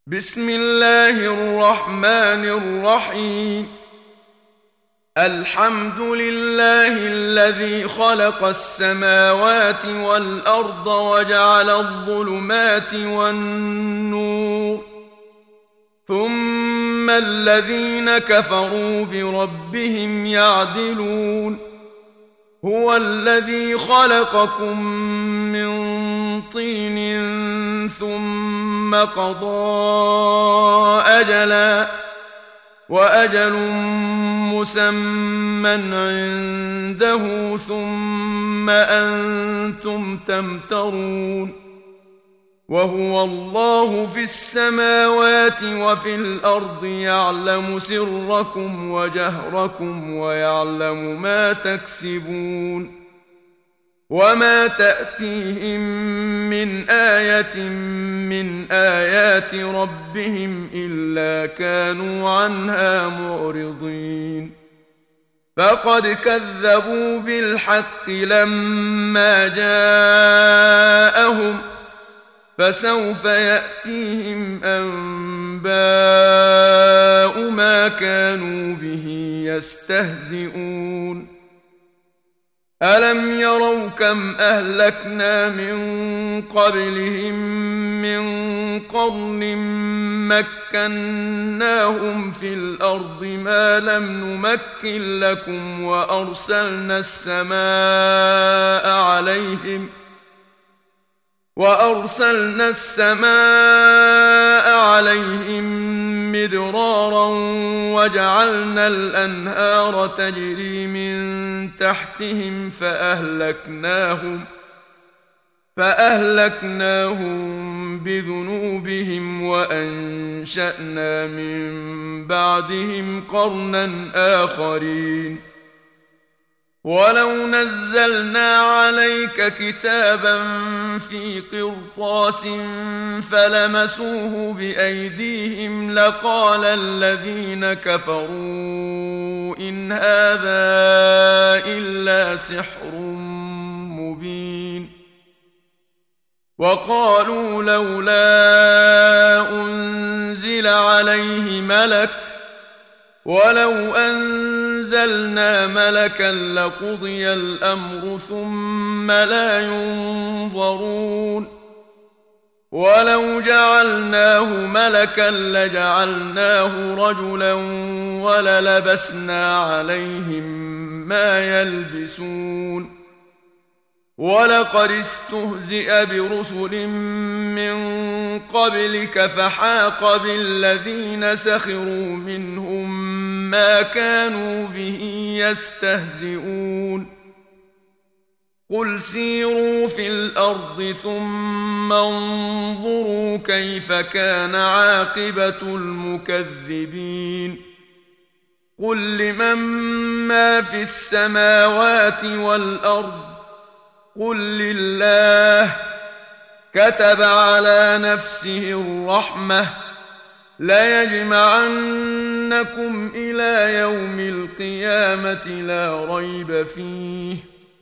بسم الله الرحمن الرحيم. الحمد لله الذي خلق السماوات والأرض وجعل الظلمات والنور، ثم الذين كفروا بربهم يعدلون. هو الذي خلقكم من طين ثم قضى أجلا، وأجل مسمى عنده، ثم أنتم تمترون. وهو الله في السماوات وفي الأرض، يعلم سركم وجهركم ويعلم ما تكسبون. وما تأتيهم من آية من آيات ربهم إلا كانوا عنها معرضين. فقد كذبوا بالحق لما جاءهم، فسوف يأتيهم أنباء ما كانوا به يستهزئون. ألم يروا كم أهلكنا من قبلهم من قرن مكناهم في الأرض ما لم نمكن لكم، وأرسلنا السماء عليهم مدرارا، وجعلنا الأنهار تجري من تحتهم فأهلكناهم بذنوبهم، وأنشأنا من بعدهم قرنا آخرين. ولو نزلنا عليك كتابا في قرطاس فلمسوه بأيديهم لقال الذين كفروا إن هذا إلا سحر مبين. وقالوا لولا أنزل عليه ملك، ولو أنزلنا ملكا لقضي الأمر ثم لا ينظرون. ولو جعلناه ملكا لجعلناه رجلا وللبسنا عليهم ما يلبسون. ولقد استهزئ برسل من قبلك فحاق بالذين سخروا منهم ما كانوا به يستهزئون. قل سيروا في الأرض ثم انظروا كيف كان عاقبة المكذبين. قل لمن ما في السماوات والأرض، قل لله. كتب على نفسه الرحمة ليجمعنكم إلى يوم القيامة لا ريب فيه.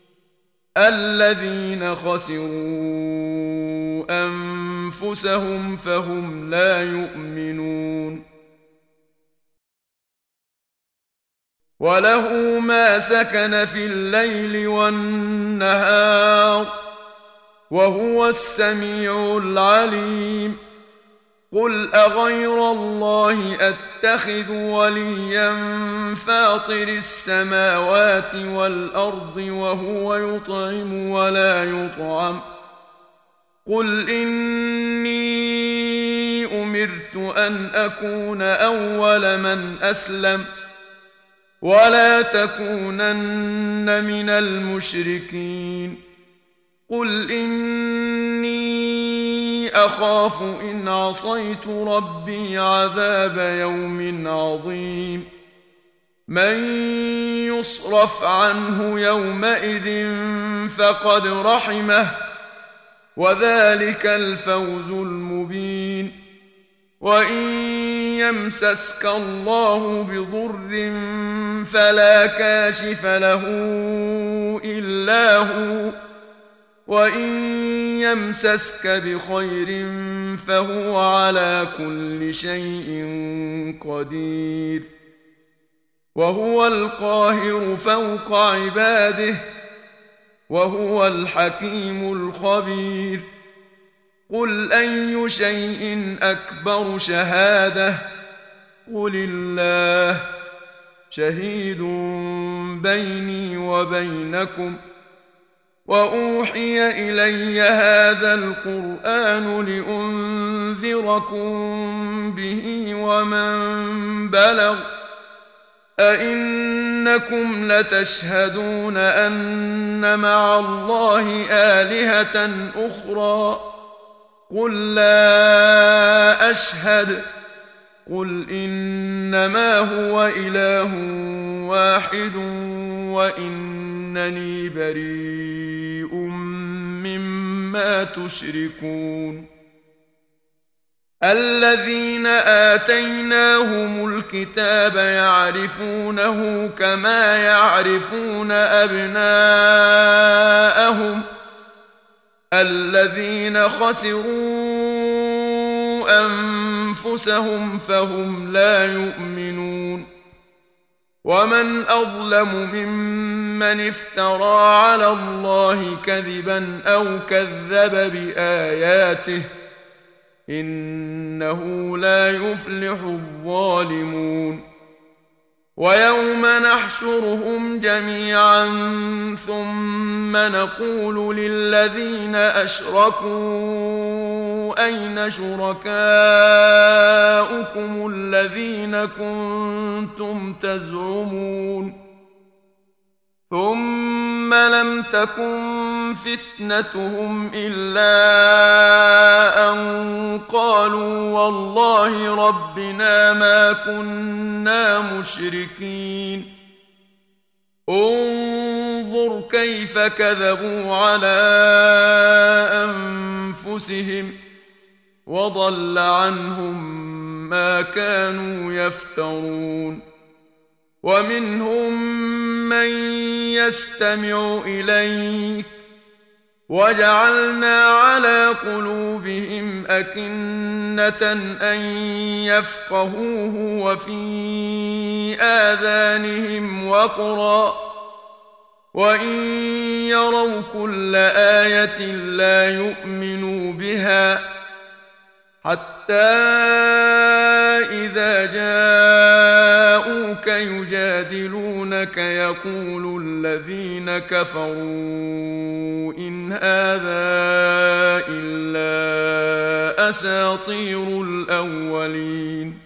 الذين خسروا أنفسهم فهم لا يؤمنون. وله ما سكن في الليل والنهار، وهو السميع العليم. قل أغير الله أتخذ وليا فاطر السماوات والأرض وهو يطعم ولا يطعم. قل إني أمرت أن أكون أول من أسلم، ولا تكونن من المشركين. قل إني أخاف إن عصيت ربي عذاب يوم عظيم. من يصرف عنه يومئذ فقد رحمه، وذلك الفوز المبين. وإن يمسسك الله بضر فلا كاشف له إلا هو، وإن يمسسك بخير فهو على كل شيء قدير وهو القاهر فوق عباده وهو الحكيم الخبير قل أي شيء أكبر شهادة قل الله شهيد بيني وبينكم وأوحي إلي هذا القرآن لأنذركم به ومن بلغ أئنكم لتشهدون أن مع الله آلهة أخرى قل لا أشهد قل إنما هو إله واحد وإنني بريء مما تشركون الذين آتيناهم الكتاب يعرفونه كما يعرفون أبناءهم الذين خسروا أنفسهم فهم لا يؤمنون ومن أظلم ممن افترى على الله كذبا أو كذب بآياته إنه لا يفلح الظالمون ويوم نحشرهم جميعا ثم نقول للذين أشركوا أين شركاؤكم الذين كنتم تزعمون ثم لم تكن فتنتهم إلا أن قالوا والله ربنا ما كنا مشركين انظر كيف كذبوا على أنفسهم وضل عنهم ما كانوا يفترون ومنهم من يستمع إليك وجعلنا على قلوبهم أكنة أن يفقهوه وفي آذانهم وقرا وإن يروا كل آية لا يؤمنوا بها حتى إذا جاءوك يجادلونك يقول الذين كفروا إن هذا إلا أساطير الأولين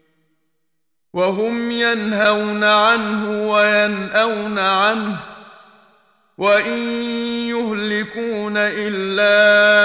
وهم ينهون عنه وينأون عنه وإن يهلكون إلا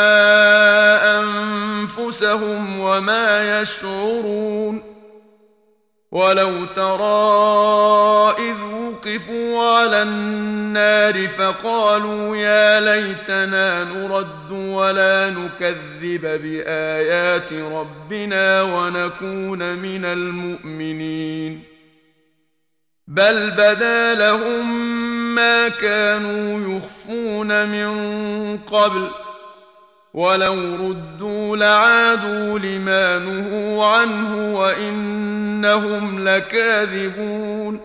أنفسهم وما يشعرون ولو ترى إذ وقفوا على النار فقالوا يا ليتنا نرد ولا نكذب بآيات ربنا ونكون من المؤمنين بل بدا لهم ما كانوا يخفون من قبل ولو ردوا لعادوا لما نهوا عنه وإنهم لكاذبون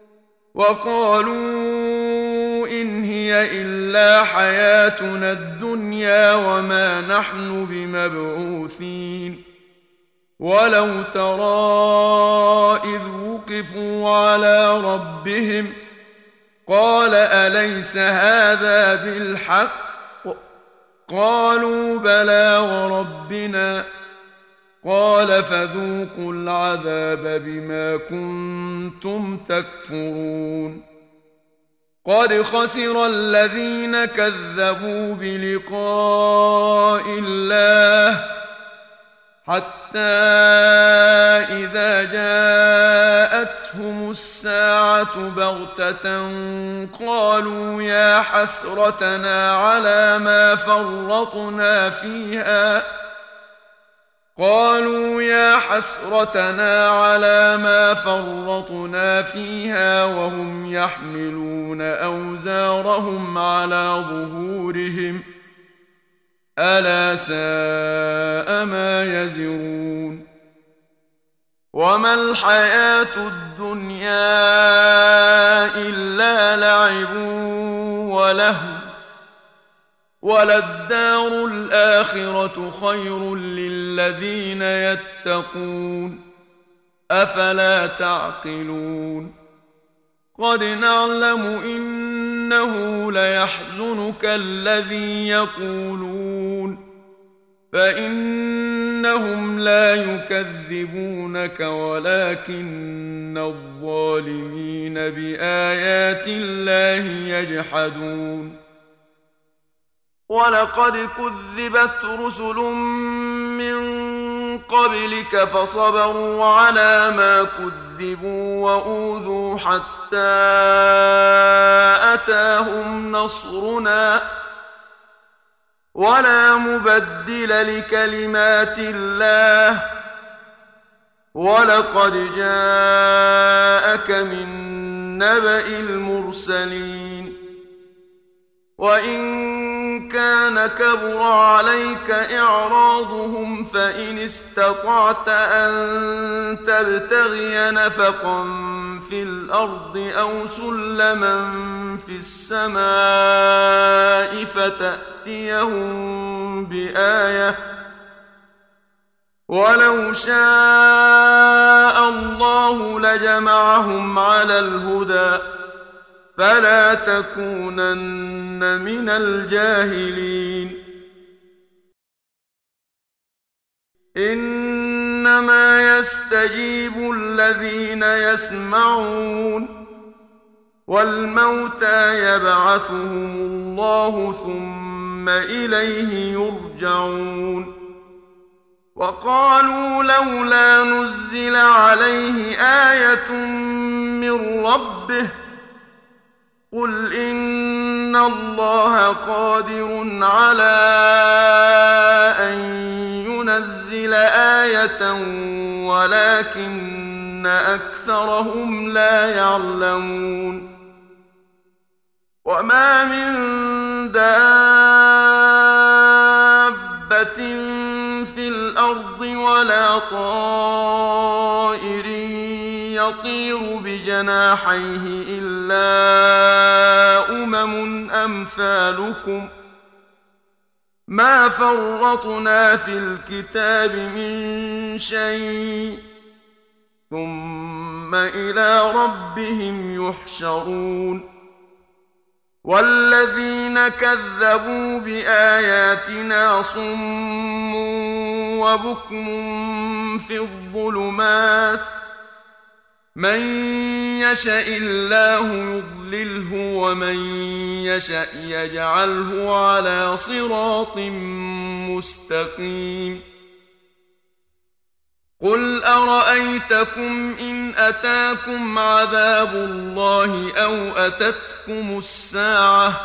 وقالوا إن هي إلا حياتنا الدنيا وما نحن بمبعوثين ولو ترى إذ وقفوا على ربهم قال أليس هذا بالحق قالوا بلى وربنا قال فذوقوا العذاب بما كنتم تكفرون قد خسر الذين كذبوا بلقاء الله حتى إذا جاءتهم الساعة بغتة قالوا يا حسرتنا على ما فرطنا فيها وهم يحملون أوزارهم على ظهورهم ألا ساء ما يزرون وما الحياة الدنيا إلا لعب ولهو وللدار الآخرة خير للذين يتقون أفلا تعقلون قد نعلم إنه ليحزنك الذي يقولون فإنهم لا يكذبونك ولكن الظالمين بآيات الله يجحدون ولقد كذبت رسل من قبلك فصبروا على ما كذبوا وأوذوا حتى أتاهم نصرنا ولا مبدل لكلمات الله ولقد جاءك من نبأ المرسلين وإن كان كبر عليك إعراضهم فإن استطعت أن تبتغي نفقا في الأرض أو سلما في السماء فتأتيهم بآية ولو شاء الله لجمعهم على الهدى فلا تكونن من الجاهلين إنما يستجيب الذين يسمعون والموتى يبعثهم الله ثم إليه يرجعون وقالوا لولا نزل عليه آية من ربه قل إن الله قادر على أن ينزل آية ولكن أكثرهم لا يعلمون وما من دابة في الأرض ولا طائر يطير بجناحيه إلا أمثالكم ما فرطنا في الكتاب من شيء ثم إلى ربهم يحشرون والذين كذبوا بآياتنا صم وبكم في الظلمات من يشاء الله يضلله ومن يشاء يجعله على صراط مستقيم قل أرأيتكم إن أتاكم عذاب الله أو أتتكم الساعة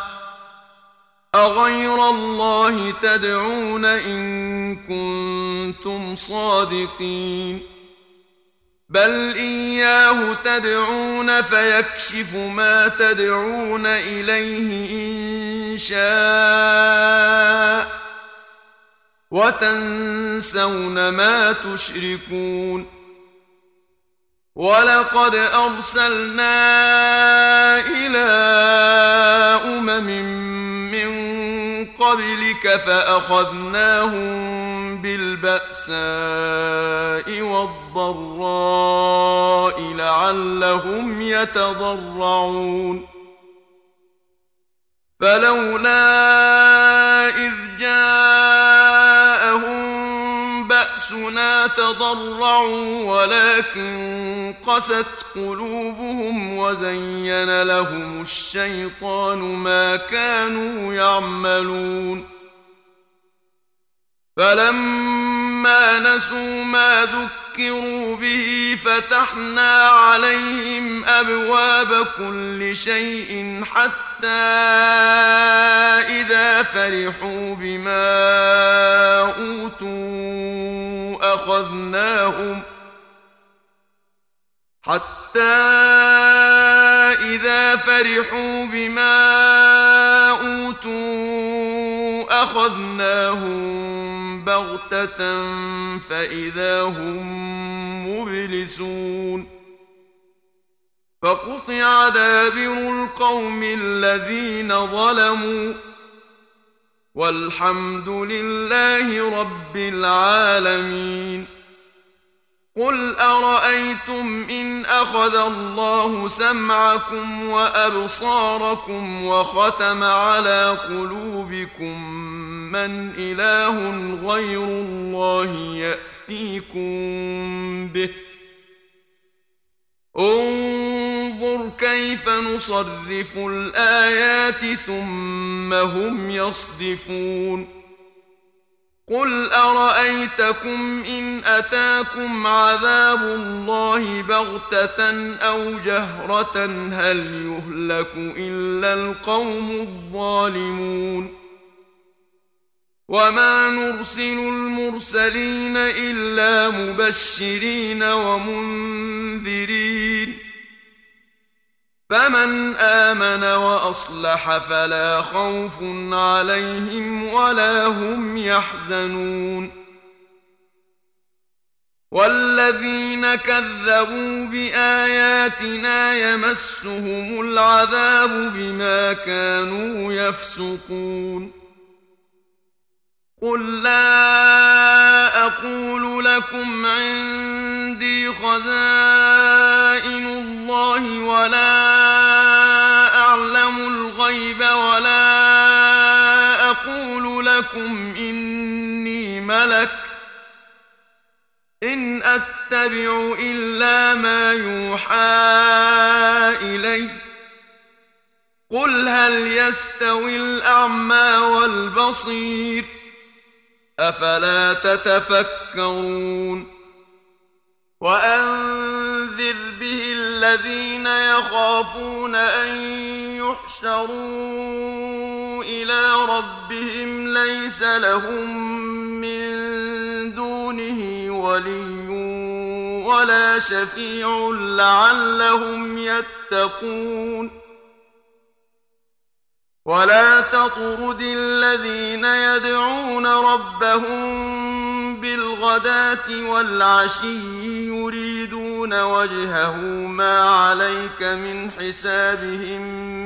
أغير الله تدعون إن كنتم صادقين بل إياه تدعون فيكشف ما تدعون إليه إن شاء وتنسون ما تشركون ولقد أرسلنا إلى من قبلك فأخذناهم بالبأساء والضراء لعلهم يتضرعون فلولا إذ جاءهم بأسنا تضرعوا ولكن قست قلوبهم وزين لهم الشيطان ما كانوا يعملون فلما نسوا ما ذكروا به فتحنا عليهم أبواب كل شيء حتى إذا فرحوا بما أوتوا فأخذناهم بغتة فإذا هم مبلسون فقطع دابر القوم الذين ظلموا والحمد لله رب العالمين. قل أرأيتم إن أخذ الله سمعكم وأبصاركم وختم على قلوبكم من إله غير الله يأتيكم به؟ انظر كيف نصرف الآيات ثم هم يصدفون. قل أرأيتكم إن أتاكم عذاب الله بغتة أو جهرة هل يهلك إلا القوم الظالمون؟ وما نرسل المرسلين إلا مبشرين ومنذرين فمن آمن وأصلح فلا خوف عليهم ولا هم يحزنون. والذين كذبوا بآياتنا يمسهم العذاب بما كانوا يفسقون. قل لا أقول لكم عندي خزائن الله ولا أعلم الغيب ولا أقول لكم إني ملك إن أتبع إلا ما يوحى إلي. قل هل يستوي الأعمى والبصير أفلا تتفكرون. وأنذر به الذين يخافون أن يحشروا إلى ربهم ليس لهم من دونه ولي ولا شفيع لعلهم يتقون. ولا تطرد الذين يدعون ربهم بالغداة والعشي يريدون وجهه ما عليك من حسابهم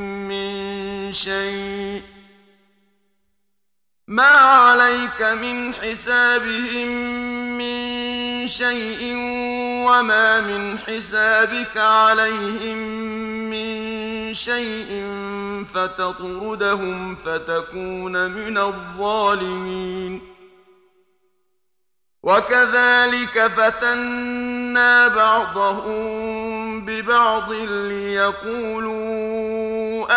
من شيء وما من حسابك عليهم من شيء فتطردهم فتكون من الظالمين. وكذلك فتنا بعضهم ببعض ليقولوا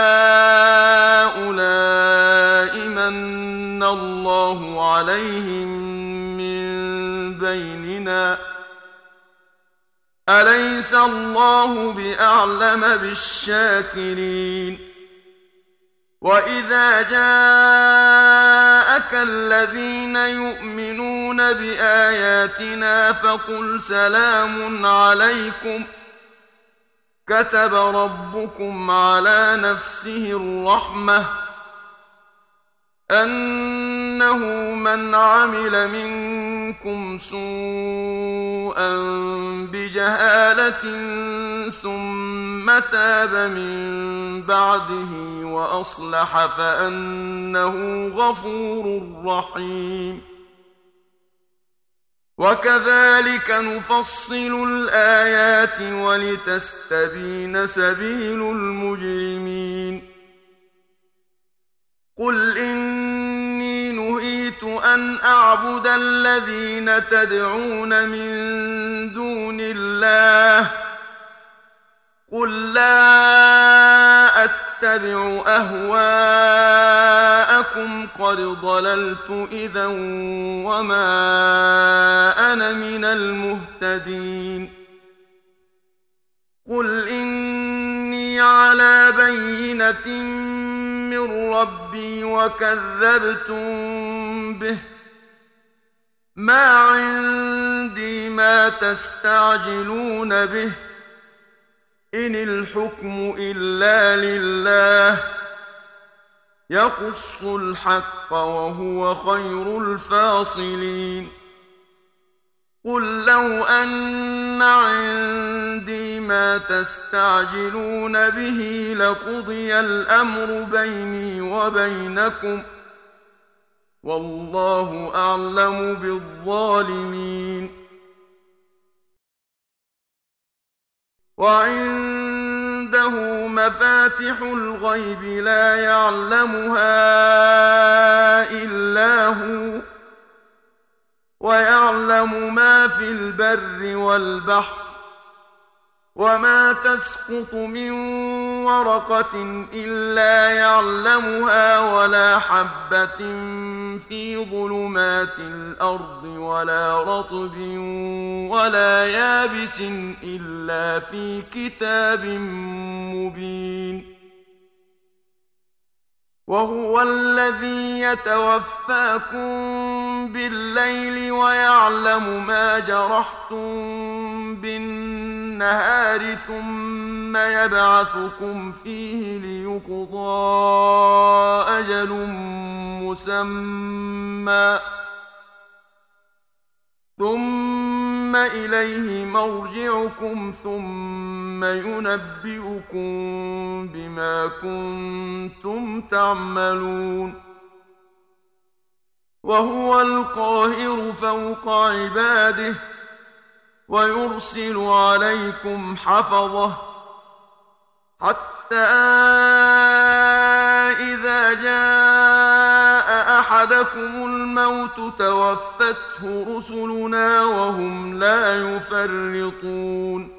أهؤلاء من الله عليهم من بيننا أليس الله بأعلم بالشاكرين. وإذا جاءك الذين يؤمنون بآياتنا فقل سلام عليكم كتب ربكم على نفسه الرحمة أنه من عمل منكم سوءا بجهالة ثم تاب من بعده وأصلح فأنه غفور رحيم. وكذلك نفصل الآيات ولتستبين سبيل المجرمين. قل إني نهيت أن أعبد الذين تدعون من دون الله قل لا أتبع أهواءكم قد ضللت إذا وما أنا من المهتدين. قل إني على بينة من ربي وكذبتم به ما عندي ما تستعجلون به إن الحكم إلا لله يقص الحق وهو خير الفاصلين قل لو أن عندي ما تستعجلون به لقضي الأمر بيني وبينكم والله أعلم بالظالمين وعنده مفاتح الغيب لا يعلمها إلا هو ويعلم ما في البر والبحر وما تسقط من ورقة إلا يعلمها ولا حبة في ظلمات الأرض ولا رطب ولا يابس إلا في كتاب مبين وهو الذي يتوفاكم بالليل ويعلم ما جرحتم بالنهار ثم يبعثكم فيه ليقضى أجل مسمى ثم إليه مرجعكم ثم ينبئكم بما كنتم تعملون وهو القاهر فوق عباده ويرسل عليكم حفظه حتى إذا جاء أحدكم الموت توفته رسلنا وهم لا يفرطون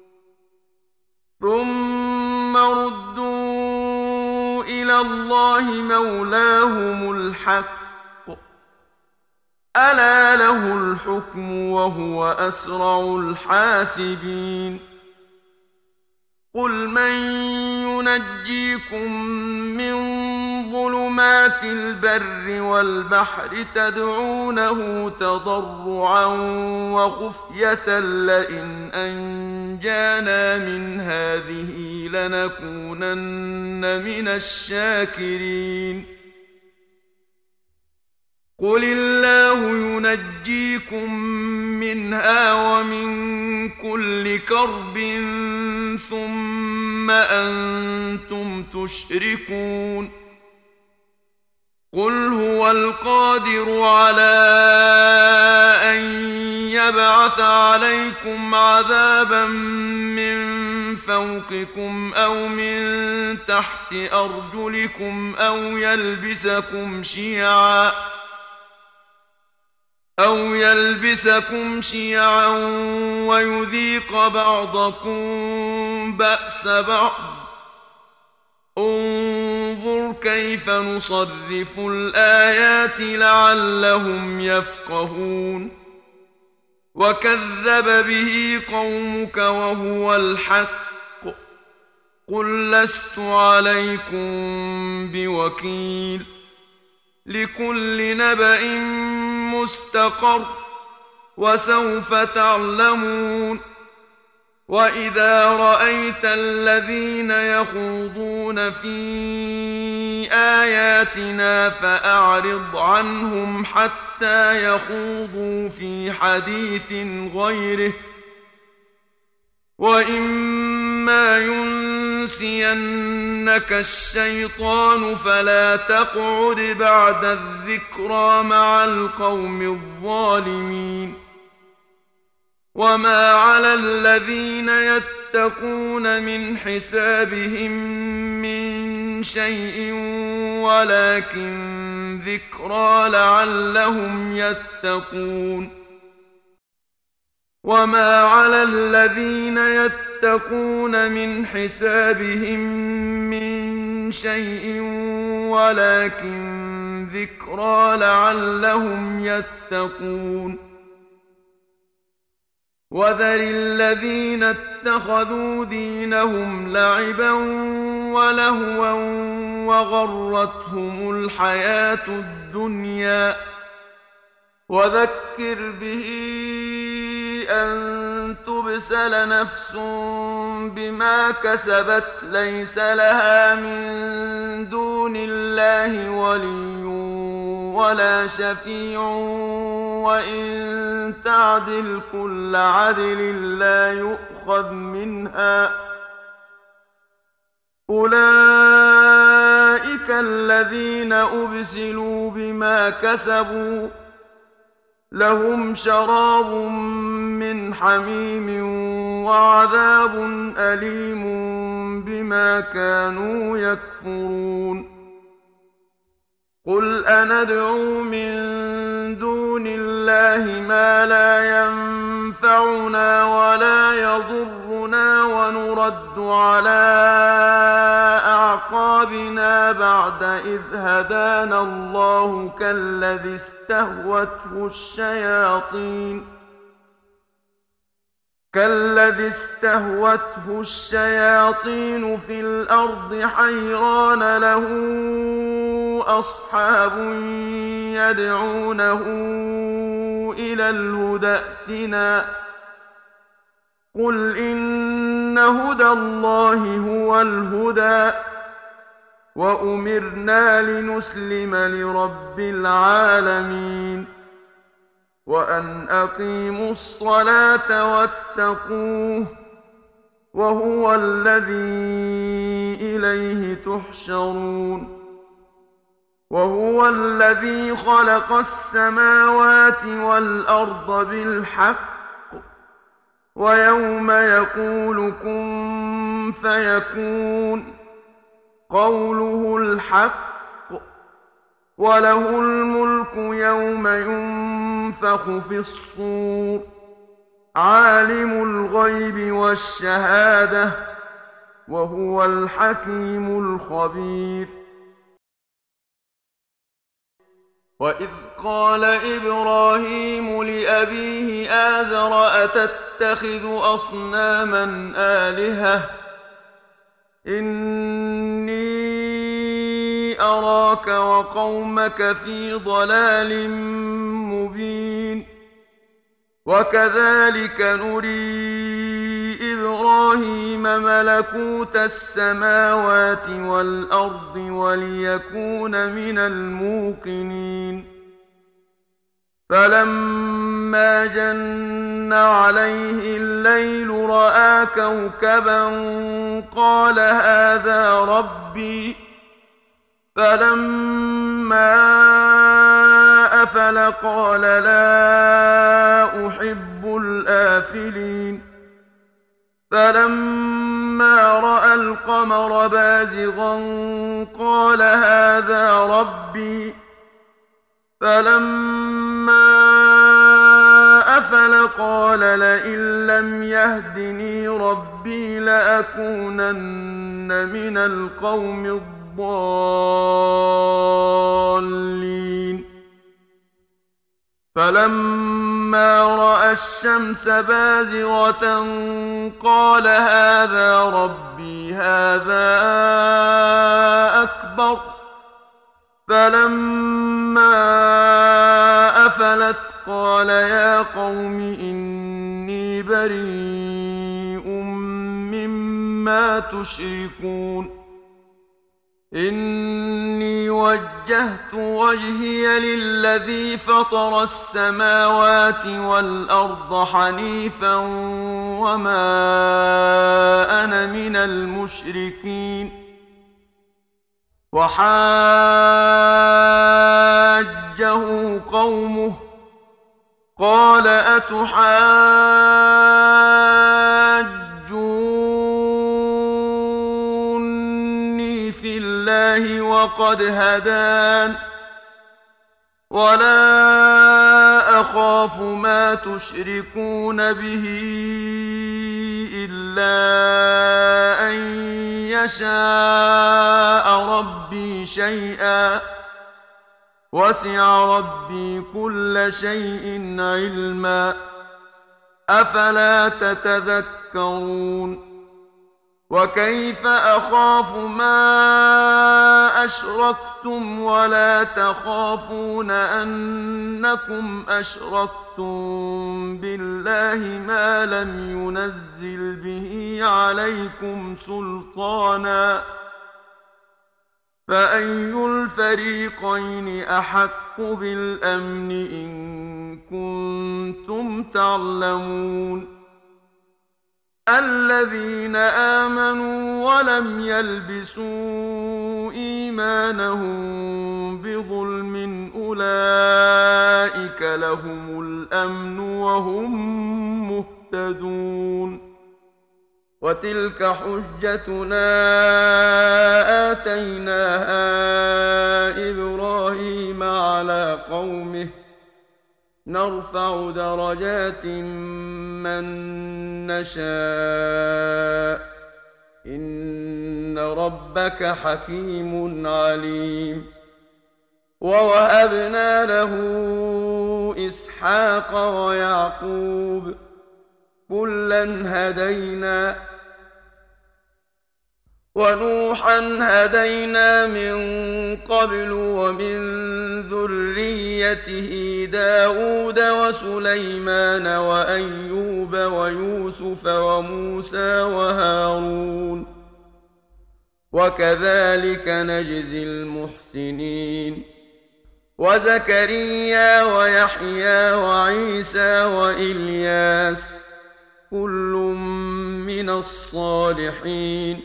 ثم ردوا إلى الله مولاهم الحق ألا له الحكم وهو أسرع الحاسبين قل من ينجيكم من ظلمات البر والبحر تدعونه تضرعا وخفية لئن أنجانا من هذه لنكونن من الشاكرين قل الله ينجيكم منها ومن كل كرب ثم أنتم تشركون قل هو القادر على أن يبعث عليكم عذابا من فوقكم أو من تحت أرجلكم أو يلبسكم شيعا ويذيق بعضكم بأس بعض انظر كيف نصرف الآيات لعلهم يفقهون وكذب به قومك وهو الحق قل لست عليكم بوكيل لكل نبأ مستقر وسوف تعلمون وإذا رأيت الذين يخوضون في آياتنا فأعرض عنهم حتى يخوضوا في حديث غيره وإما ينسينك الشيطان فلا تقعد بعد الذكرى مع القوم الظالمين وما على الذين يتقون من حسابهم من شيء ولكن ذكرى لعلهم يتقون وما على الذين يتقون من حسابهم من شيء ولكن ذكرى لعلهم يتقون وذر الذين اتخذوا دينهم لعبا ولهوا وغرتهم الحياة الدنيا وذكر به أن تبسل نفس بما كسبت ليس لها من دون الله ولي ولا شفيع وإن تعدل كل عدل لا يؤخذ منها أولئك الذين أبسلوا بما كسبوا لهم شراب من حميم وعذاب أليم بما كانوا يكفرون قل أندعو من دون الله ما لا ينفعنا ولا يضرنا ونرد على أعقابنا بعد إذ هدانا الله كالذي استهوته الشياطين في الأرض حيران له أصحاب يدعونه إلى الهدى ائتنا قل إن هدى الله هو الهدى وأمرنا لنسلم لرب العالمين وأن أقيموا الصلاة واتقوه وهو الذي إليه تحشرون وهو الذي خلق السماوات والأرض بالحق ويوم يقول كن فيكون قوله الحق وله الملك يوم ينفخ في الصور عالم الغيب والشهادة وهو الحكيم الخبير وإذ قال إبراهيم لأبيه آزر أتتخذ أصناما آلهة إني أراك وقومك في ضلال مبين وكذلك نري إبراهيم ملكوت السماوات والأرض وليكون من الموقنين فلما جن عليه الليل رأى كوكبا قال هذا ربي فلما أفل قال لا أحب الآفلين فلما رأى القمر بازغا قال هذا ربي فلما أفل قال لئن لم يهدني ربي لأكونن من القوم الضالين فلما رأى الشمس بازغة قال هذا ربي هذا أكبر فلما أفلت قال يا قوم إني بريء مما تشركون إني وجهت وجهي للذي فطر السماوات والأرض حنيفا وما أنا من المشركين وحاجه قومه قال أتحاجوني في الله وقد هدان ولا أخاف ما تشركون به إلا أن يشاء ربي شيئا وسع ربي كل شيء علما أفلا تتذكرون وكيف أخاف ما أشركتم ولا تخافون أنكم أشركتم بالله ما لم ينزل به عليكم سلطانا فأي الفريقين أحق بالأمن إن كنتم تعلمون الذين آمنوا ولم يلبسوا إيمانهم بظلم أولئك لهم الأمن وهم مهتدون وتلك حجتنا آتيناها إبراهيم على قومه نرفع درجات من نشاء إن ربك حكيم عليم ووهبنا له إسحاق ويعقوب كلا هدينا ونوحا هدينا من قبل ومن ذريته داود وسليمان وأيوب ويوسف وموسى وهارون وكذلك نجزي المحسنين وزكريا ويحيى وعيسى وإلياس كل من الصالحين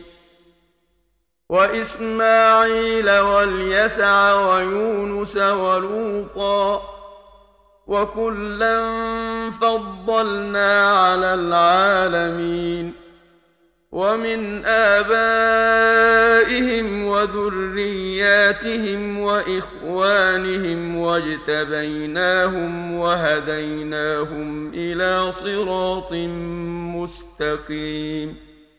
وإسماعيل واليسع ويونس ولوطا وكلا فضلنا على العالمين ومن آبائهم وذرياتهم وإخوانهم واجتبيناهم وهديناهم إلى صراط مستقيم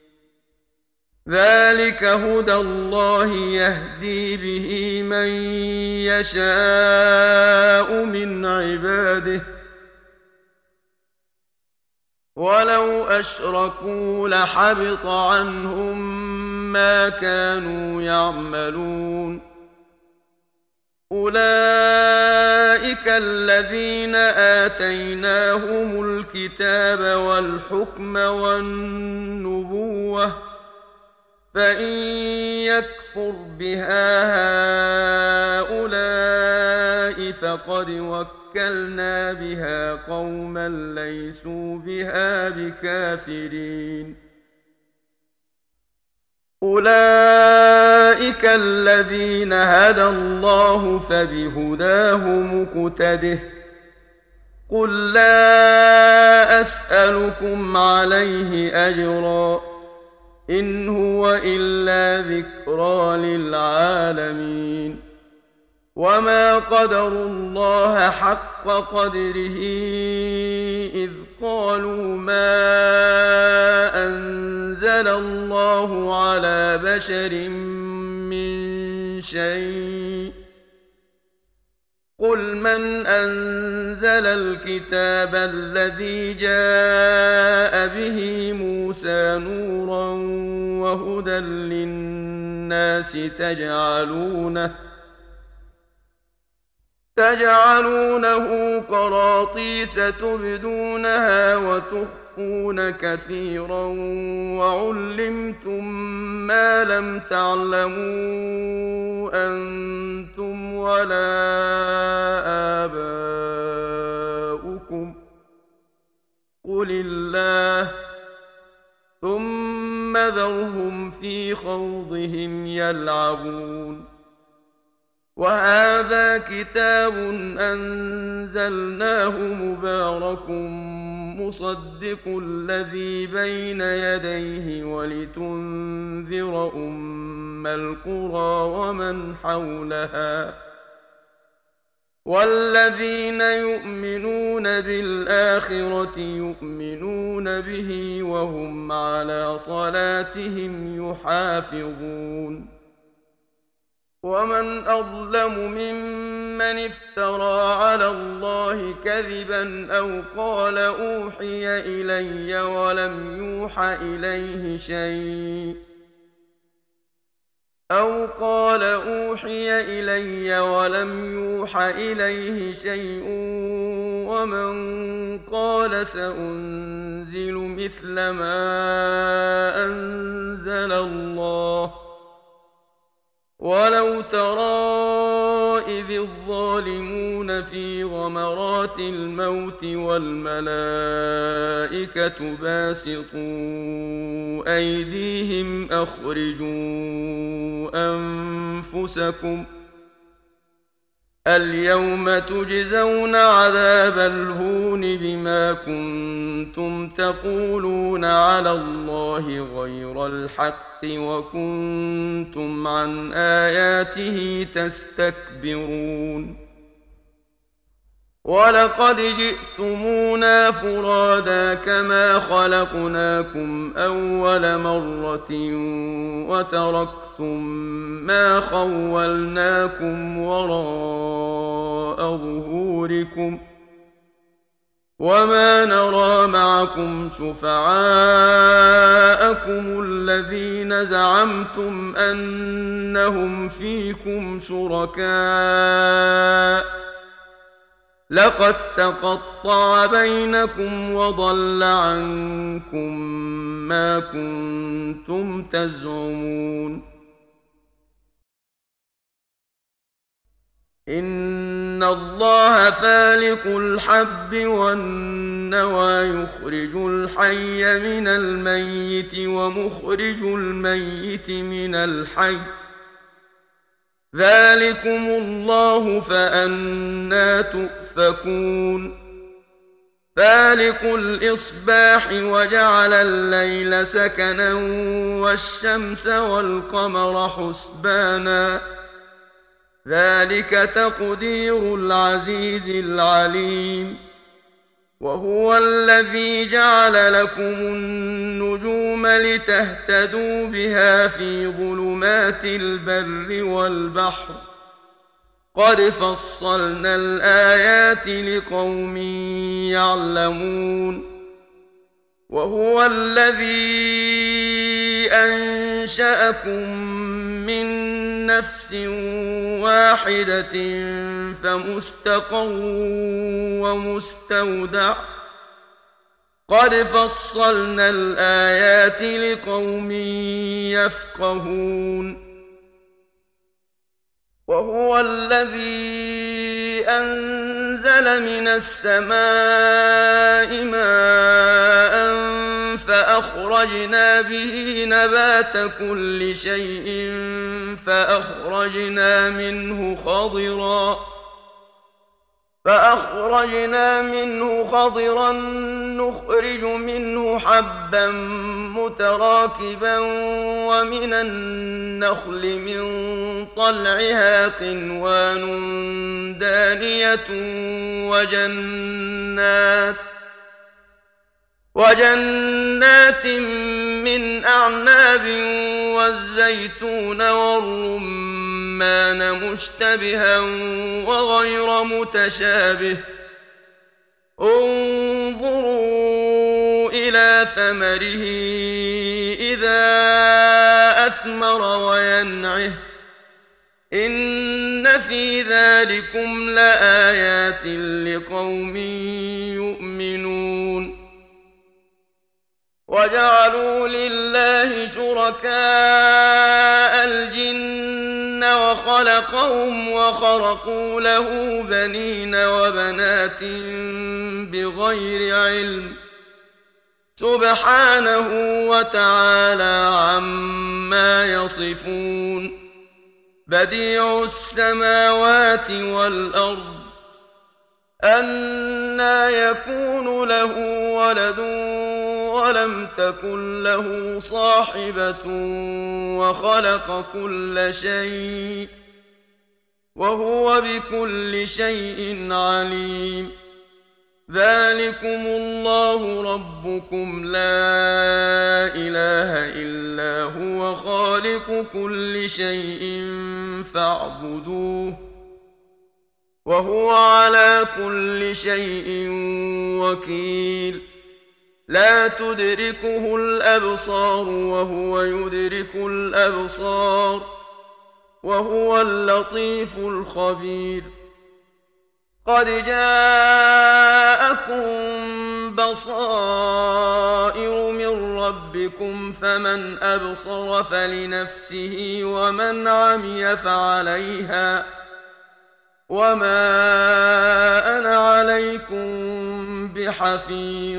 ذلك هدى الله يهدي به من يشاء من عباده ولو أشركوا لحبط عنهم ما كانوا يعملون أولئك الذين آتيناهم الكتاب والحكم والنبوة فإن يكفر بها هؤلاء فقد وكلنا بها قوما ليسوا بها بكافرين أولئك الذين هدى الله فبهداه مقتده قل لا أسألكم عليه أجرا إن هو إلا ذكرى للعالمين وما قدروا الله حق قدره إذ قالوا ما أنزل الله على بشر من شيء قل من أنزل الكتاب الذي جاء به موسى نورا وهدى للناس تجعلونه قراطيس تبدونها وتخفون كثيرا وعلمتم ما لم تعلموا أنتم ولا آباؤكم قل الله ثم ذرهم في خوضهم يلعبون وهذا كتاب أنزلناه مبارك مصدق الذي بين يديه ولتنذر أم القرى ومن حولها والذين يؤمنون بالآخرة يؤمنون به وهم على صلاتهم يحافظون ومن أظلم ممن افترى على الله كذبا أو قال أوحي إلي ولم يوح إليه شيء ومن قال سأنزل مثل ما أنزل الله ولو ترى إذ الظالمون في غمرات الموت والملائكة باسطوا أيديهم أخرجوا أنفسكم اليوم تجزون عذاب الهون بما كنتم تقولون على الله غير الحق وكنتم عن آياته تستكبرون ولقد جئتمونا فرادا كما خلقناكم أول مرة وتركتم ما خولناكم وراء ظهوركم وما نرى معكم شفعاءكم الذين زعمتم أنهم فيكم شركاء لقد تقطع بينكم وضل عنكم ما كنتم تزعمون إن الله فالق الحب والنوى يخرج الحي من الميت ومخرج الميت من الحي ذلكم الله فأنى تؤفكون فالق الإصباح وجعل الليل سكنا والشمس والقمر حسبانا ذلك تقدير العزيز العليم وهو الذي جعل لكم النجوم لتهتدوا بها في ظلمات البر والبحر قد فصلنا الآيات لقوم يعلمون وهو الذي أنشأكم من نفس واحدة فمستقر ومستودع قد فصلنا الآيات لقوم يفقهون وهو الذي أنزل من السماء ماء فأخرجنا به نبات كل شيء فأخرجنا منه خضرا نخرج منه حبا متراكبا ومن النخل من طلعها قنوان دانية وجنات من أعناب والزيتون والرمان مشتبها وغير متشابه انظروا إلى ثمره إذا أثمر وينعه إن في ذلكم لآيات لقوم يؤمنون وجعلوا لله شركاء الجن وخلقهم وخرقوا له بنين وبنات بغير علم سبحانه وتعالى عما يصفون بديع السماوات والأرض أنى يكون له ولد ولم تكن له صاحبة وخلق كل شيء وهو بكل شيء عليم ذلكم الله ربكم لا إله إلا هو خالق كل شيء فاعبدوه وهو على كل شيء وكيل لا تدركه الأبصار وهو يدرك الأبصار وهو اللطيف الخبير قد جاءكم بصائر من ربكم فمن أبصر فلنفسه ومن عمي فعليها وما أنا عليكم بحفيظ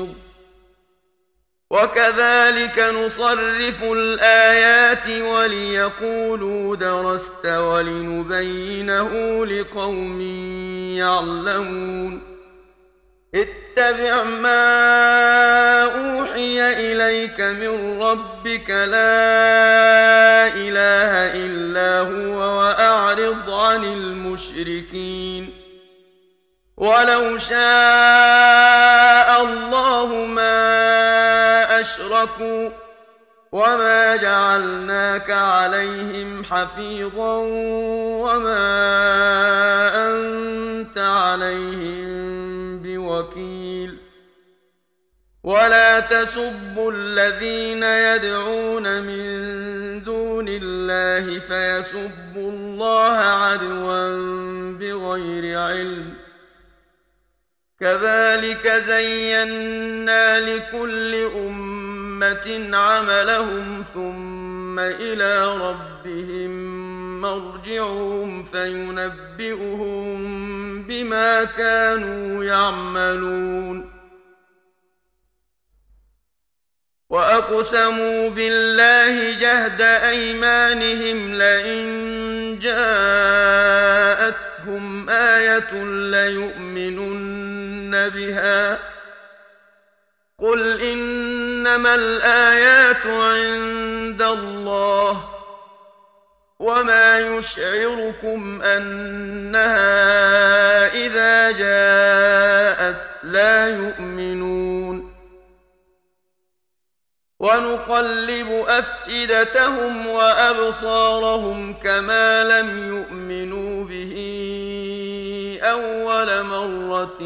وكذلك نصرف الآيات وليقولوا درست ولنبينه لقوم يعلمون اتبع ما أوحي إليك من ربك لا إله إلا هو وأعرض عن المشركين ولو شاء الله ما أشركوا وما جعلناك عليهم حفيظا وما أنت عليهم بوكيل ولا تسبوا الذين يدعون من دون الله فيسبوا الله عدوا بغير علم كذلك زينا لكل أمة عملهم ثم إلى ربهم مرجعهم فينبئهم بما كانوا يعملون وأقسموا بالله جهد أيمانهم لئن جاءتهم آية ليؤمنن بها قل إنما الآيات عند الله وما يشعركم أنها إذا جاءت لا يؤمنون ونقلب أفئدتهم وأبصارهم كما لم يؤمنوا به أول مرة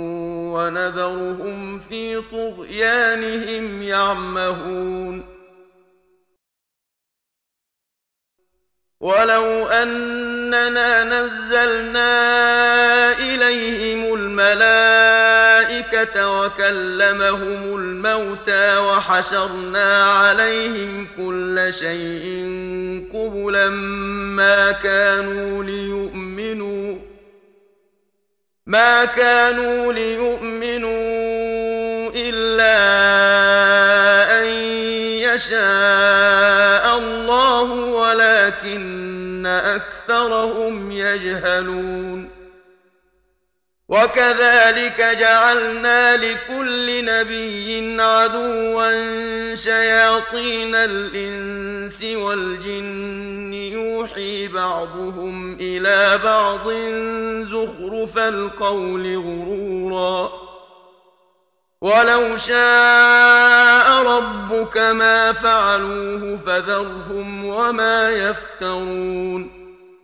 ونذرهم في طغيانهم يعمهون ولو أننا نزلنا إليهم الملائكة وكلمهم الموتى وحشرنا عليهم كل شيء قبلا ما كانوا ليؤمنوا إلا أن يشاء الله ولكن أكثرهم يجهلون وكذلك جعلنا لكل نبي عدوا شياطين الإنس والجن يوحي بعضهم إلى بعض زخرف القول غرورا ولو شاء ربك ما فعلوه فذرهم وما يفترون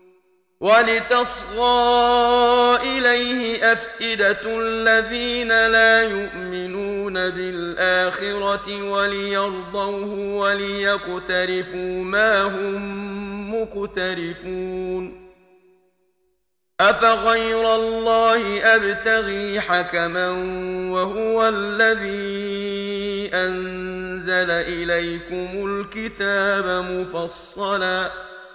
ولتصغى إليه أفئدة الذين لا يؤمنون بالآخرة وليرضوه وليقترفوا ما هم مقترفون أفغير الله أبتغي حكما وهو الذي أنزل إليكم الكتاب مفصلا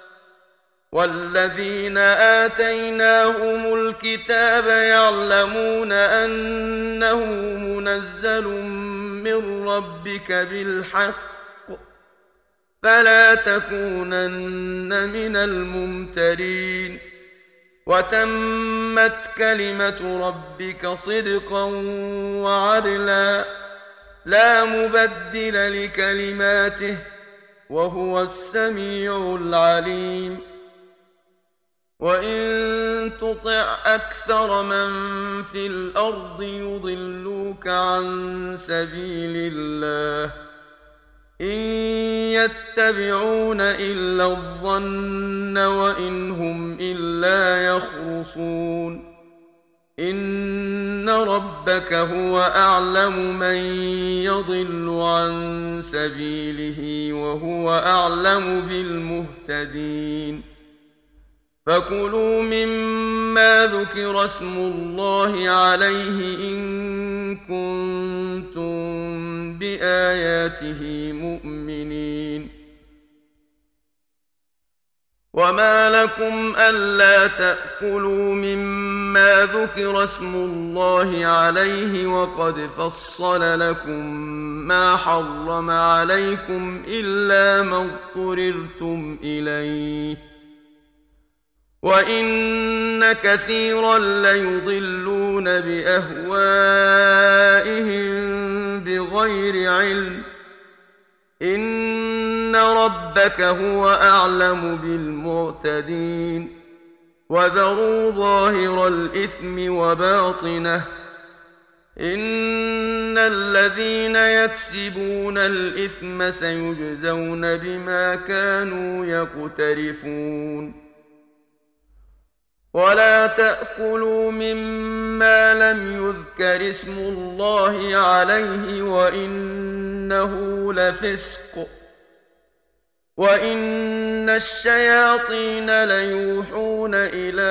والذين آتيناهم الكتاب يعلمون أنه منزل من ربك بالحق فلا تكونن من الممترين وتمت كلمة ربك صدقا وعدلا لا مبدل لكلماته وهو السميع العليم وإن تطع أكثر من في الأرض يضلوك عن سبيل الله إن يتبعون إلا الظن وإن هم إلا يخرصون إن ربك هو أعلم من يضل عن سبيله وهو أعلم بالمهتدين فكلوا مما ذكر اسم الله عليه إن كنتم بآياته مؤمنين وما لكم ألا تأكلوا مما ذكر اسم الله عليه وقد فصل لكم ما حرم عليكم إلا ما اضطررتم إليه وإن كثيرا ليضلون بأهوائهم بغير علم إن ربك هو أعلم بالمعتدين وذروا ظاهر الإثم وباطنه إن الذين يكسبون الإثم سيجزون بما كانوا يقترفون ولا تأكلوا مما لم يذكر اسم الله عليه وإنه لفسق وإن الشياطين ليوحون إلى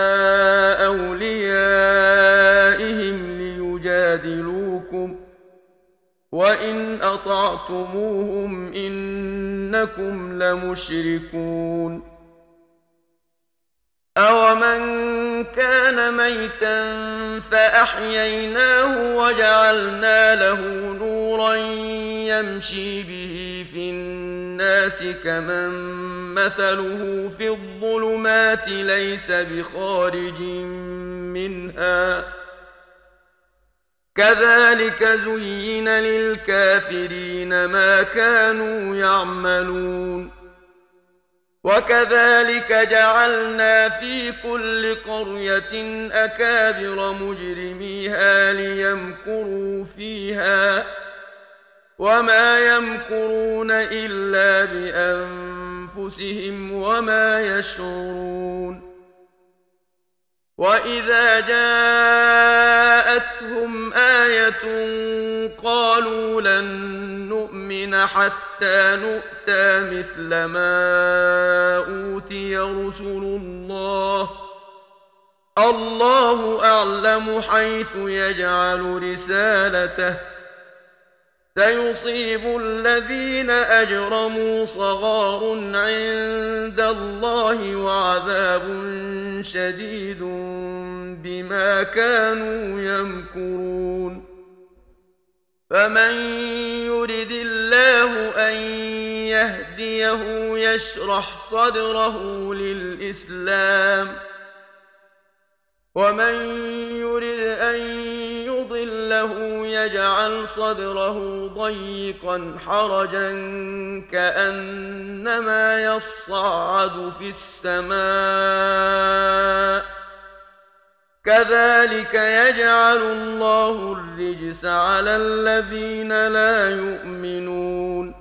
أوليائهم ليجادلوكم وإن أطعتموهم إنكم لمشركون أَوَمَنْ كَانَ مَيْتًا فَأَحْيَيْنَاهُ وَجَعَلْنَا لَهُ نُورًا يَمْشِي بِهِ فِي النَّاسِ كَمَنْ مَثَلُهُ فِي الظُّلُمَاتِ لَيْسَ بِخَارِجٍ مِنْهَا كَذَلِكَ زُيِّنَ لِلْكَافِرِينَ مَا كَانُوا يَعْمَلُونَ وكذلك جعلنا في كل قرية أكابر مجرميها ليمكروا فيها وما يمكرون إلا بأنفسهم وما يشعرون وإذا جاءتهم آية قالوا لن نؤمن حتى نؤتى مثل ما أوتي رسل الله أعلم حيث يجعل رسالته سيصيب الذين أجرموا صغار عند الله وعذاب شديد بما كانوا يمكرون فمن يرد الله أن يهديه يشرح صدره للإسلام ومن يرد أن يضله يجعل صدره ضيقا حرجا كأنما يصعد في السماء كذلك يجعل الله الرجس على الذين لا يؤمنون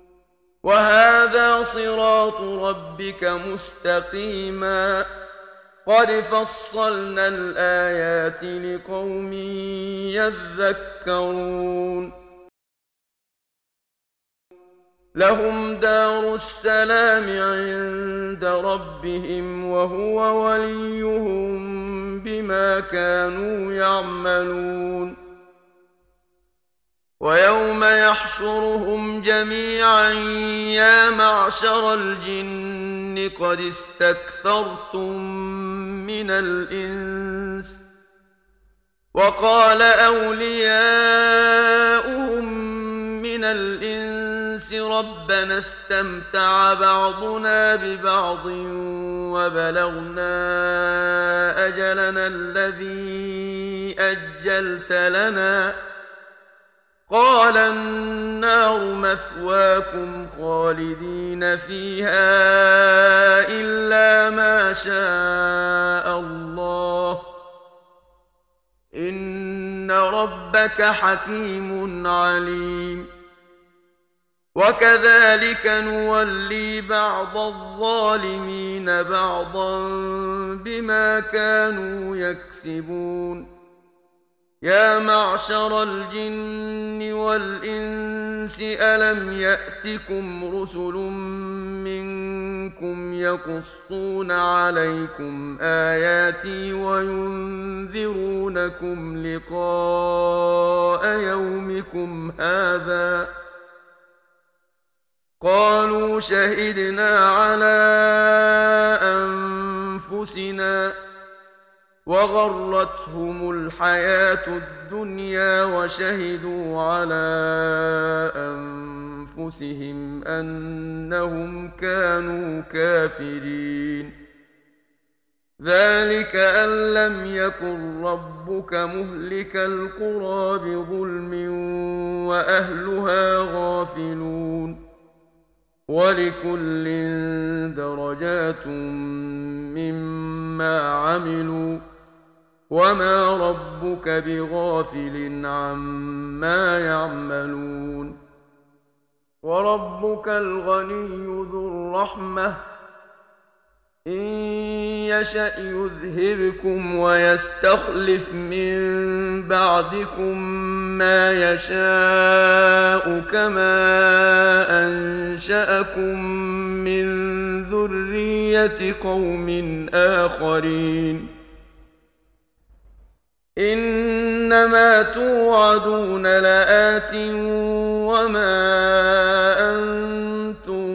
وهذا صراط ربك مستقيما قد فصلنا الآيات لقوم يذكرون لهم دار السلام عند ربهم وهو وليهم بما كانوا يعملون ويوم يحشرهم جميعا يا معشر الجن قد استكثرتم من الإنس وقال أولياؤهم من الإنس ربنا استمتع بعضنا ببعض وبلغنا أجلنا الذي أجلت لنا قال النار مثواكم خالدين فيها إلا ما شاء الله إن ربك حكيم عليم. وكذلك نولي بعض الظالمين بعضا بما كانوا يكسبون. يا معشر الجن والإنس ألم يأتكم رسل منكم يقصون عليكم آياتي وينذرونكم لقاء يومكم هذا؟ قالوا شهدنا على أنفسنا وغرتهم الحياة الدنيا وشهدوا على أنفسهم أنهم كانوا كافرين. ذلك أن لم يكن ربك مهلك القرى بظلم وأهلها غافلون. ولكل درجات مما عملوا وما ربك بغافل عما يعملون. وربك الغني ذو الرحمة إن يشأ يذهبكم ويستخلف من بعدكم ما يشاء كما أنشأكم من ذرية قوم آخرين. إنما توعدون لآت وما أنتم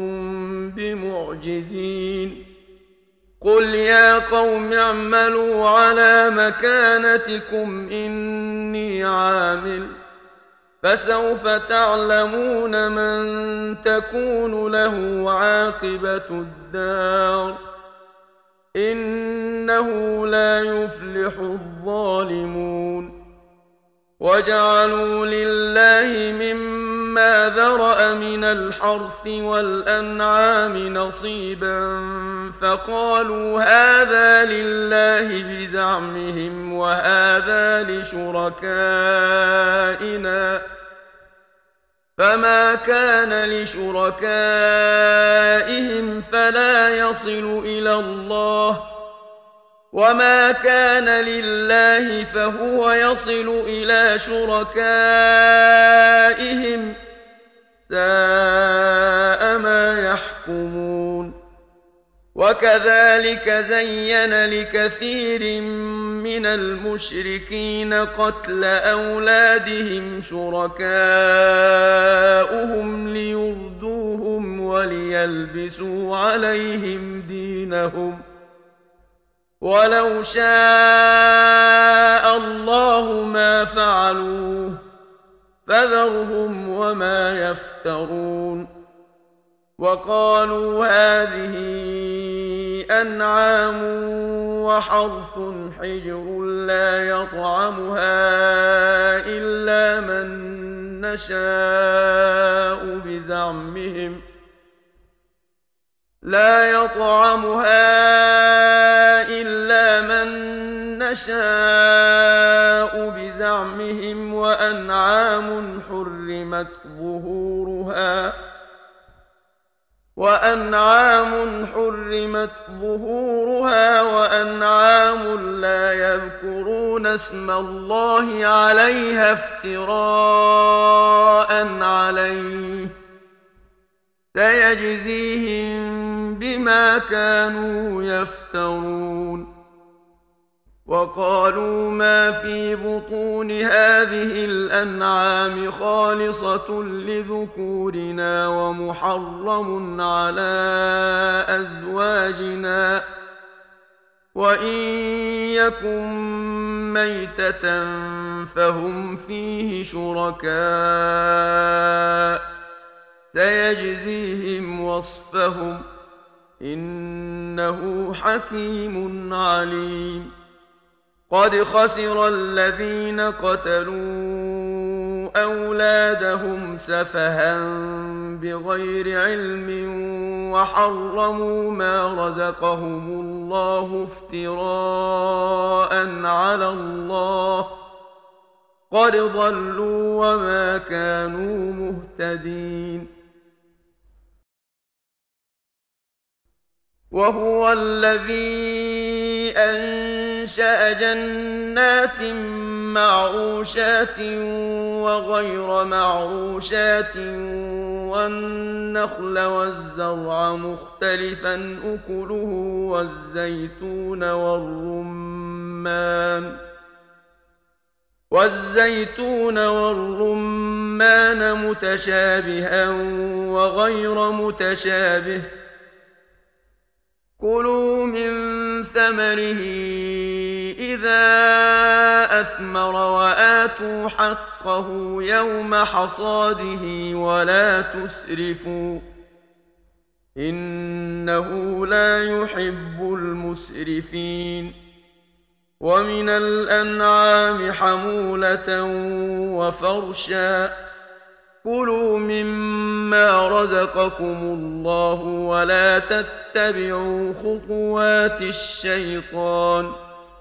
بمعجزين. قل يا قوم اعملوا على مكانتكم إني عامل فسوف تعلمون من تكون له عاقبة الدار إنه لا يفلح الظالمون. وجعلوا لله مما ذرأ من الحرث والأنعام نصيبا فقالوا هذا لله بزعمهم وهذا لشركائنا فما كان لشركائهم فلا يصل إلى الله وما كان لله فهو يصل إلى شركائهم ساء ما يحكمون. وكذلك زين لكثير من المشركين قتل أولادهم شركاؤهم ليردوهم وليلبسوا عليهم دينهم ولو شاء الله ما فعلوه فذرهم وما يفترون. وقالوا هذه أنعام وحرث حجر لا يطعمها إلا من نشاء بزعمهم وأنعام حرمت ظهورها وأنعام لا يذكرون اسم الله عليها افتراء عليه سيجزيهم بما كانوا يفترون. وقالوا ما في بطون هذه الأنعام خالصة لذكورنا ومحرم على أزواجنا وإن يكن ميتة فهم فيه شركاء سيجزيهم وصفهم إنه حكيم عليم. قد خسر الذين قتلوا أولادهم سفها بغير علم وحرموا ما رزقهم الله افتراء على الله قد ضلوا وما كانوا مهتدين. وهو الذي أنشأ جنات معروشات وغير معروشات والنخل والزرع مختلفا أكله والزيتون والرمان متشابها وغير متشابه كلوا من ثمره إذا أثمر وآتوا حقه يوم حصاده ولا تسرفوا إنه لا يحب المسرفين. ومن الأنعام حمولة وفرشا كلوا مما رزقكم الله ولا تتبعوا خطوات الشيطان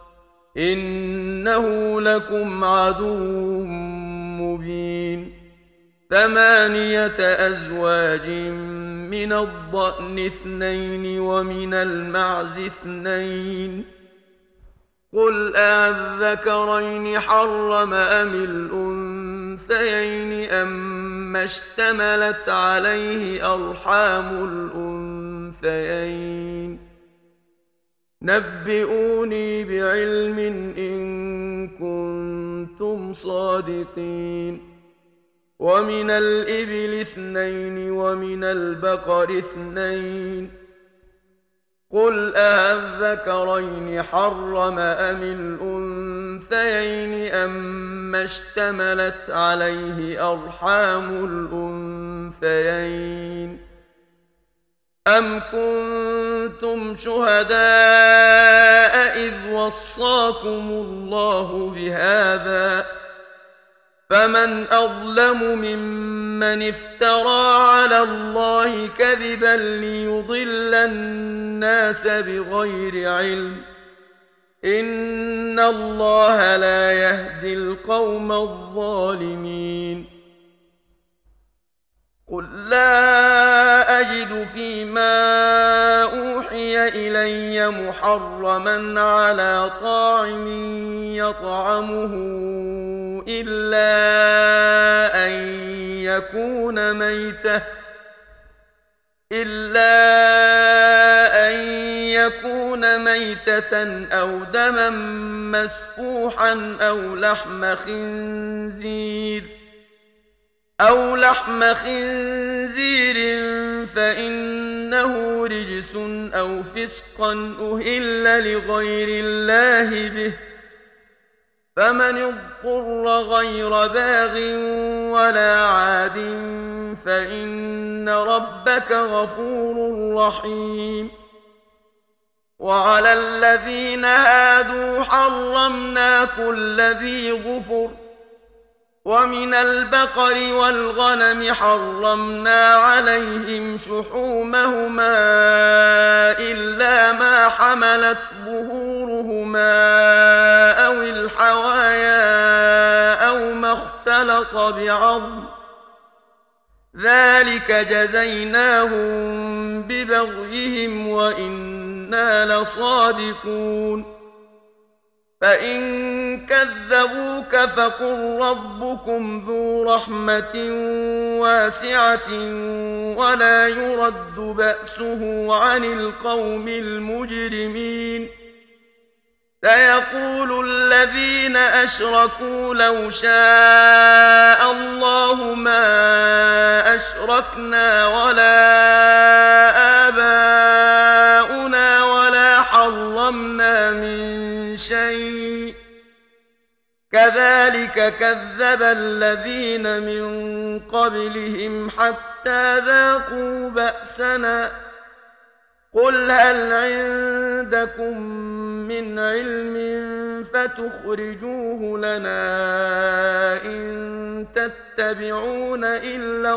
إنه لكم عدو مبين. 8 أزواج من الضأن 2 ومن المعز 2 قل أذكرين حرم أم الأنثيين أما اشتملت عليه أرحام الأنثيين نبئوني بعلم إن كنتم صادقين. ومن الإبل 2 ومن البقر 2 قل أذكرين حرم أم الأنثيين أما اشتملت عليه أرحام الأنثيين أم كنتم شهداء إذ وصاكم الله بهذا فمن أظلم ممن افترى على الله كذبا ليضل الناس بغير علم إن الله لا يهدي القوم الظالمين. قل لا أجد فيما أوحي إلي محرما على طاعم يطعمه إلا أن يكون ميتة أو دما مسفوحا أو لحم خنزير فإنه رجس أو فسقا أهل لغير الله به فمن اضطر غير باغ ولا عاد فإن ربك غفور رحيم. وعلى الذين هادوا حرمنا كل ذي ظفر ومن البقر والغنم حرمنا عليهم شحومهما إلا ما حملت ظهورهما أو الحوايا أو ما اختلط بعظم ذلك جزيناهم ببغيهم وإنا لصادقون. فإن كذبوك فقل ربكم ذو رحمة واسعة ولا يرد بأسه عن القوم المجرمين. سيقول الذين أشركوا لو شاء الله ما أشركنا ولا آباؤنا ولا حرمنا من شيء كذلك كذب الذين من قبلهم حتى ذاقوا بأسنا قل هل عندكم من علم فتخرجوه لنا إن تتقوا تتبعون إلا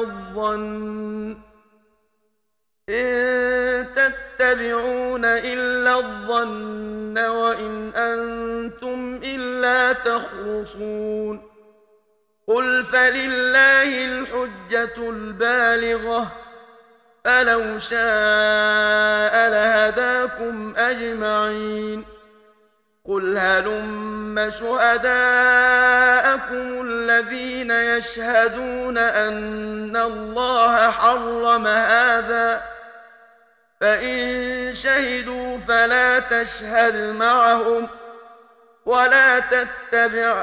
الظن وإن أنتم إلا تخرصون قل فلله الحجة البالغة فلو شاء لهداكم أجمعين قل هلم شهداءكم الذين يشهدون أن الله حرم هذا فإن شهدوا فلا تشهد معهم ولا تتبع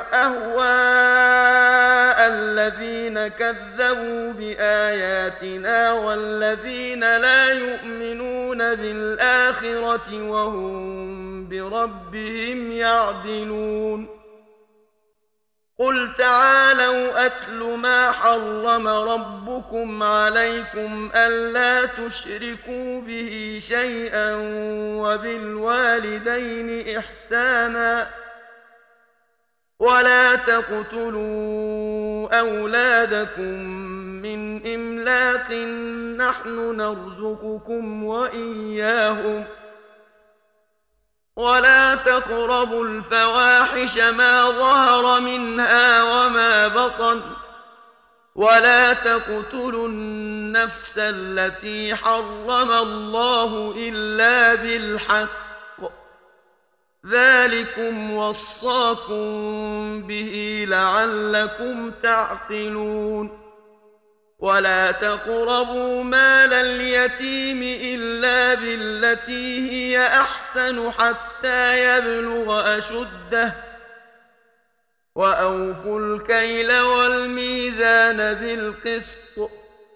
أهواء الذين كذبوا بآياتنا والذين لا يؤمنون بالآخرة وهم بربهم يعدلون قل تعالوا أتل ما حرم ربكم عليكم ألا تشركوا به شيئا وبالوالدين إحسانا ولا تقتلوا أولادكم من إملاق نحن نرزقكم وإياهم ولا تقربوا الفواحش ما ظهر منها وما بطن ولا تقتلوا النفس التي حرم الله إلا بالحق ذلكم وصاكم به لعلكم تعقلون ولا تقربوا مال اليتيم إلا بالتي هي أحسن حتى يبلغ أشده وأوفوا الكيل والميزان بالقسط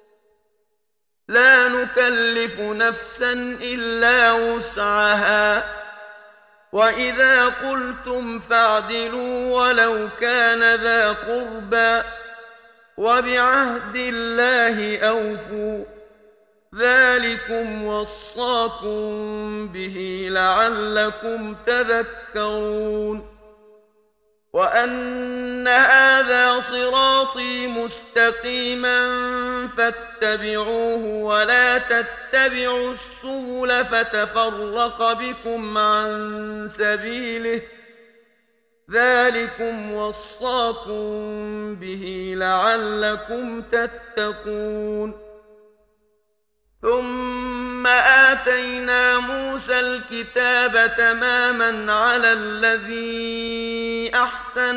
لا نكلف نفسا إلا وسعها وإذا قلتم فاعدلوا ولو كان ذا قربى وبعهد الله أوفوا ذلكم وصاكم به لعلكم تذكرون وأن هذا صراطي مستقيما فاتبعوه ولا تتبعوا السبل فتفرق بكم عن سبيله ذلكم وصاكم به لعلكم تتقون ثم آتينا موسى الكتاب تماما على الذي أحسن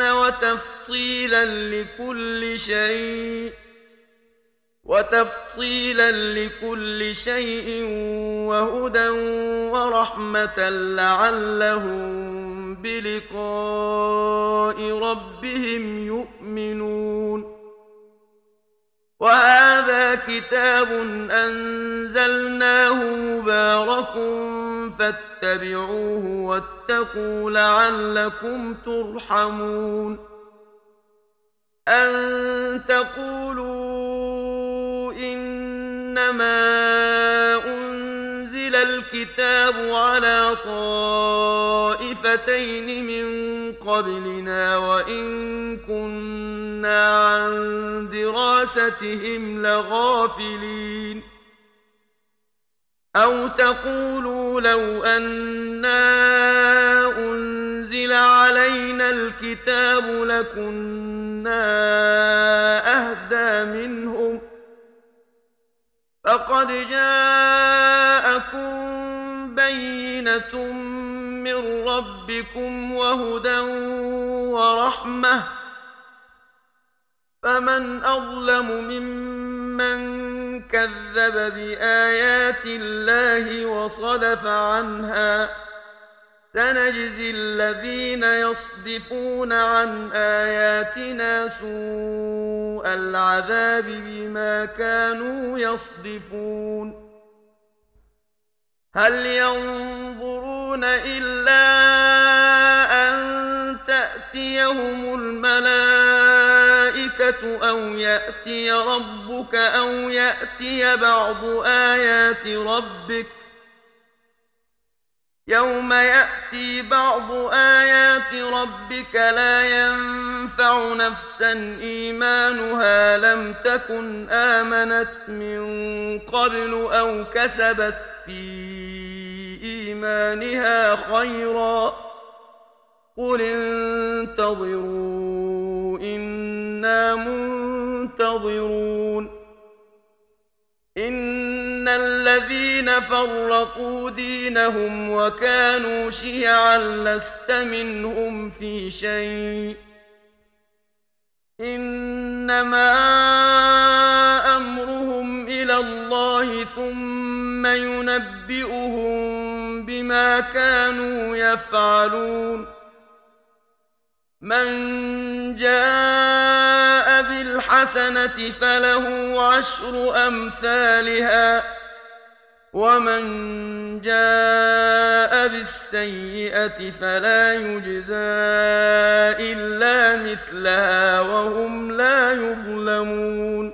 وتفصيلا لكل شيء وهدى ورحمة لعلهم بلقاء ربهم يؤمنون وهذا كتاب أنزلناه مبارك فاتبعوه واتقوا لعلكم ترحمون أن تقولوا إنما أنزل الكتاب على طائفتين من قبلنا وإن كنا عن دراستهم لغافلين أو تقولوا لو أنا أنزل علينا الكتاب لكنا أهدى منهم فقد جاءكم بينة من ربكم وهدى ورحمة فمن أظلم ممن كذب بآيات الله وصدف عنها سنجزي الذين يصدفون عن آياتنا سوء العذاب بما كانوا يصدفون هل ينظرون إلا أن تأتيهم الملائكة أو يأتي ربك أو يأتي بعض آيات ربك يوم يأتي بعض آيات ربك لا ينفع نفسا إيمانها لم تكن آمنت من قبل أو كسبت في إيمانها خيرا قل انتظروا إنا منتظرون إن الذين فرقوا دينهم وكانوا شيعا لست منهم في شيء إنما أمرهم إلى الله ثم ينبئهم بما كانوا يفعلون من جاء بالحسنة فله عشر أمثالها ومن جاء بالسيئة فلا يجزى إلا مثلها وهم لا يظلمون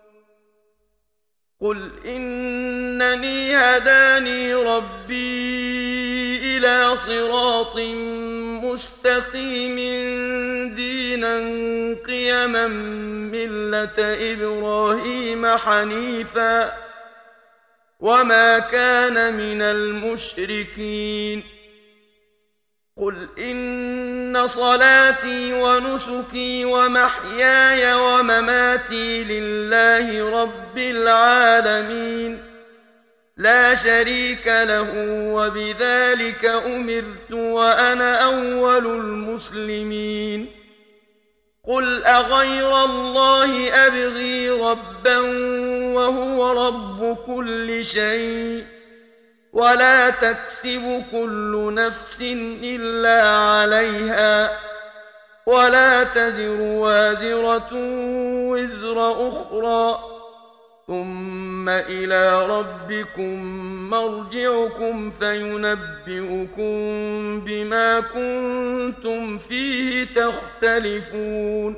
قل إنني هداني ربي إلى صراط مستقيم دينا قيما ملة إبراهيم حنيفا وما كان من المشركين قل إن صلاتي ونسكي ومحياي ومماتي لله رب العالمين لا شريك له وبذلك أمرت وأنا أول المسلمين قل أغير الله أبغي ربا وهو رب كل شيء ولا تكسب كل نفس إلا عليها ولا تزر وازرة وزر أخرى ثم إلى ربكم مرجعكم فينبئكم بما كنتم فيه تختلفون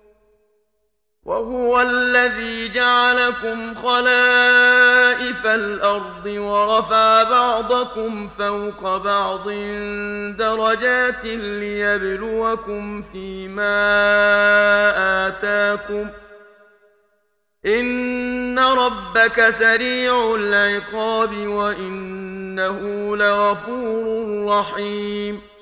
وهو الذي جعلكم خلائف الأرض ورفع بعضكم فوق بعض درجات ليبلوكم فيما آتاكم إن ربك سريع العقاب وإنه لغفور رحيم